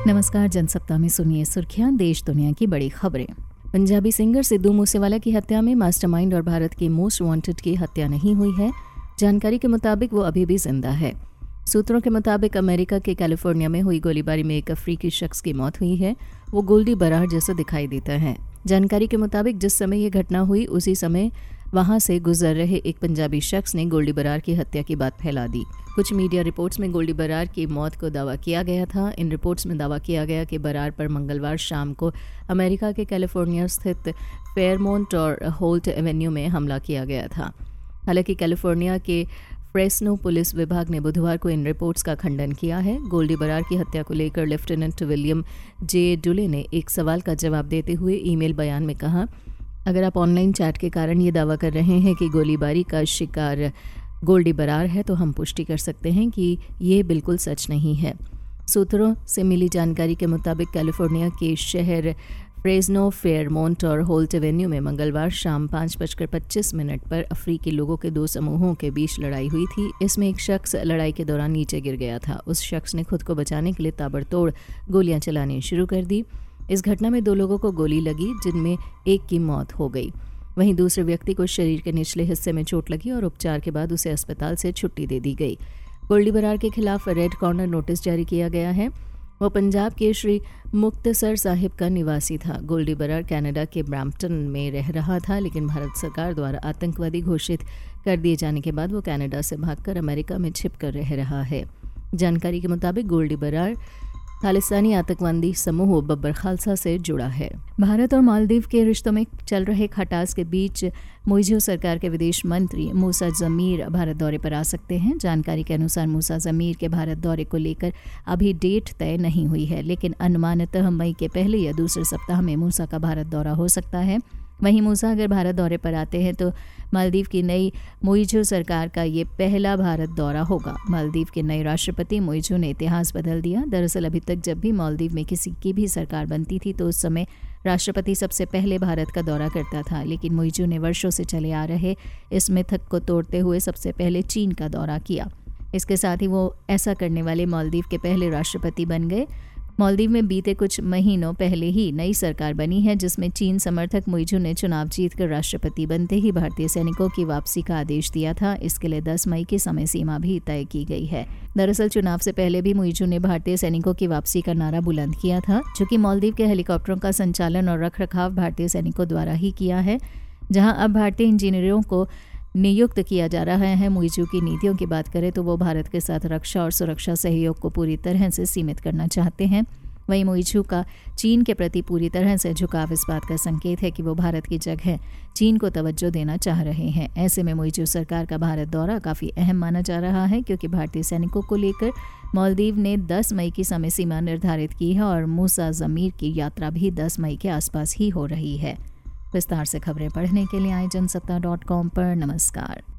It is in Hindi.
नमस्कार। जनसप्ताह में सुनिए सुर्खियां, देश दुनिया की बड़ी खबरें। पंजाबी सिंगर सिद्धू मूसेवाला की हत्या में मास्टरमाइंड और भारत के मोस्ट वांटेड की हत्या नहीं हुई है। जानकारी के मुताबिक वो अभी भी जिंदा है। सूत्रों के मुताबिक अमेरिका के कैलिफोर्निया में हुई गोलीबारी में एक अफ्रीकी शख्स की मौत हुई है। वो गोल्डी बरार जैसा दिखाई देता है। जानकारी के मुताबिक जिस समय ये घटना हुई उसी समय वहां से गुजर रहे एक पंजाबी शख्स ने गोल्डी बरार की हत्या की बात फैला दी। कुछ मीडिया रिपोर्ट्स में गोल्डी बरार की मौत को दावा किया गया था। इन रिपोर्ट्स में दावा किया गया कि बरार पर मंगलवार शाम को अमेरिका के कैलिफोर्निया स्थित फेयरमोंट और होल्ट एवेन्यू में हमला किया गया था। हालांकि कैलिफोर्निया के फ्रेस्नो पुलिस विभाग ने बुधवार को इन रिपोर्ट्स का खंडन किया है। गोल्डी बरार की हत्या को लेकर लेफ्टिनेंट विलियम जे डुले ने एक सवाल का जवाब देते हुए ईमेल बयान में कहा, अगर आप ऑनलाइन चैट के कारण ये दावा कर रहे हैं कि गोलीबारी का शिकार गोल्डी बरार है तो हम पुष्टि कर सकते हैं कि ये बिल्कुल सच नहीं है। सूत्रों से मिली जानकारी के मुताबिक कैलिफोर्निया के शहर फ्रेस्नो, फेयरमोंट और होल्ट एवेन्यू में मंगलवार शाम 5:25 पर अफ्रीकी लोगों के दो समूहों के बीच लड़ाई हुई थी। इसमें एक शख्स लड़ाई के दौरान नीचे गिर गया था। उस शख्स ने खुद को बचाने के लिए ताबड़तोड़ गोलियां चलानी शुरू कर दी। इस घटना में 2 लोगों को गोली लगी, जिनमें एक की मौत हो गई। वहीं दूसरे व्यक्ति को शरीर के निचले हिस्से में चोट लगी और उपचार के बाद उसे अस्पताल से छुट्टी दे दी गई। गोल्डी बरार के खिलाफ रेड कॉर्नर नोटिस जारी किया गया है। वो पंजाब के श्री मुक्तसर साहिब का निवासी था। गोल्डी बरार कनाडा के ब्रैम्पटन में रह रहा था, लेकिन भारत सरकार द्वारा आतंकवादी घोषित कर दिए जाने के बाद वो कनाडा से भागकर अमेरिका में छिपकर रह रहा है। जानकारी के मुताबिक गोल्डी बरार खालिस्तानी आतंकवादी समूह बब्बर खालसा से जुड़ा है। भारत और मालदीव के रिश्तों में चल रहे खटास के बीच मुइज़ो सरकार के विदेश मंत्री मूसा ज़मीर भारत दौरे पर आ सकते हैं। जानकारी के अनुसार मूसा ज़मीर के भारत दौरे को लेकर अभी डेट तय नहीं हुई है, लेकिन अनुमानतः मई के पहले या दूसरे सप्ताह में मूसा का भारत दौरा हो सकता है। वहीं मूसा अगर भारत दौरे पर आते हैं तो मालदीव की नई मुइज़ो सरकार का ये पहला भारत दौरा होगा। मालदीव के नए राष्ट्रपति मुइज़ो ने इतिहास बदल दिया। दरअसल अभी तक जब भी मालदीव में किसी की भी सरकार बनती थी तो उस समय राष्ट्रपति सबसे पहले भारत का दौरा करता था, लेकिन मुइज़ो ने वर्षों से चले आ रहे इस मिथक को तोड़ते हुए सबसे पहले चीन का दौरा किया। इसके साथ ही वो ऐसा करने वाले मालदीव के पहले राष्ट्रपति बन गए। मालदीव में बीते कुछ महीनों पहले ही नई सरकार बनी है, जिसमें चीन समर्थक मुइज़ो ने चुनाव जीतकर राष्ट्रपति बनते ही भारतीय सैनिकों की वापसी का आदेश दिया था। इसके लिए 10 मई की समय सीमा भी तय की गई है। दरअसल चुनाव से पहले भी मुइज़ो ने भारतीय सैनिकों की वापसी का नारा बुलंद किया था। चूंकि मालदीव के हेलीकॉप्टरों का संचालन और रखरखाव भारतीय सैनिकों द्वारा ही किया है, जहां अब भारतीय इंजीनियरों को नियुक्त किया जा रहा है। मुइज़ो की नीतियों की बात करें तो वो भारत के साथ रक्षा और सुरक्षा सहयोग को पूरी तरह से सीमित करना चाहते हैं। वहीं मुइज़ो का चीन के प्रति पूरी तरह से झुकाव इस बात का संकेत है कि वो भारत की जगह चीन को तवज्जो देना चाह रहे हैं। ऐसे में मुइज़ो सरकार का भारत दौरा काफ़ी अहम माना जा रहा है, क्योंकि भारतीय सैनिकों को लेकर मालदीव ने 10 मई की समय सीमा निर्धारित की है और मूसा ज़मीर की यात्रा भी 10 मई के आसपास ही हो रही है। विस्तार से खबरें पढ़ने के लिए आए जनसत्ता.com पर। नमस्कार।